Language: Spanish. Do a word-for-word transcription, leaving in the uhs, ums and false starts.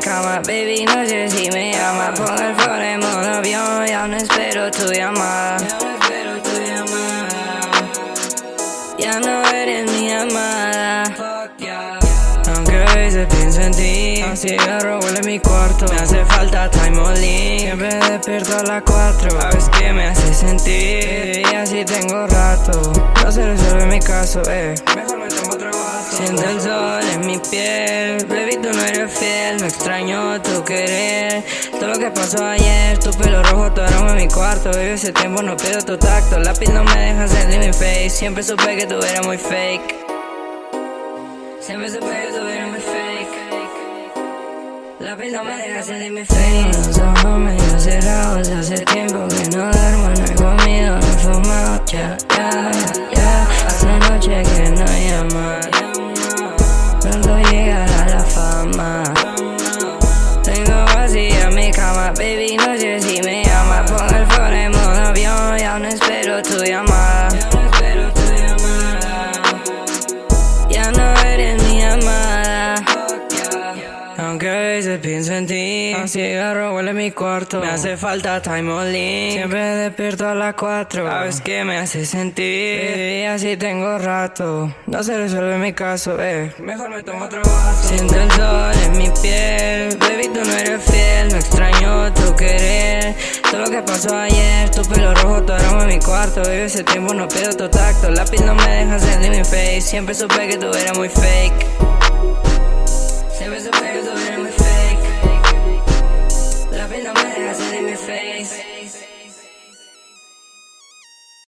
cama, baby, no sé si me llama. Pon el phone en modo avión, ya no espero tu llamada. Ya no espero tu llamada. Ya no eres mi amada. Fuck yeah. Aunque a veces pienso en ti, un cigarro huele en mi cuarto. Me hace falta time only, siempre despierto a las cuatro. ¿Sabes qué me hace sentir? Y así tengo rato, no se resuelve mi caso, eh. Mejor me tomo otro vaso. Siento el sol en mi piel, baby, tú no eres fiel. Me extraño tu querer, todo lo que pasó ayer. Tu pelo rojo, tu aroma en mi cuarto. Baby, ese tiempo no pido tu tacto. La piel no me deja sentir mi face. Siempre supe que tú eras muy fake. Siempre supe que tú eras muy fake. La piel no me deja sentir mi face. Los ojos medio cerrados, hace tiempo que no duermo. No he comido, no he fumado, ya, ya, ya. Hace noche que no llama. Pronto llegará la fama. Tengo vacía mi cama, baby, no sé si me llama. Pon el phone en modo avión, ya no espero tu llamada. Ya no espero tu llamada. Ya no eres mi amada. Aunque a veces pienso en ti, un cigarro huele en mi cuarto. Me hace falta time only, siempre despierto a las cuatro. ¿Sabes qué me hace sentir? Y así tengo rato, no se resuelve mi caso, eh. Mejor me tomo otro vaso. Siento el sol en mi piel, baby, tú no eres fiel. Me extraño tu querer, todo lo que pasó ayer. Tu pelo rojo, tu aroma en mi cuarto. Baby, ese tiempo no pido tu tacto. La piel no me deja sentir mi face. Siempre supe que tú eras muy fake. Siempre supe que tú eras muy fake. La piel no me deja sentir mi face.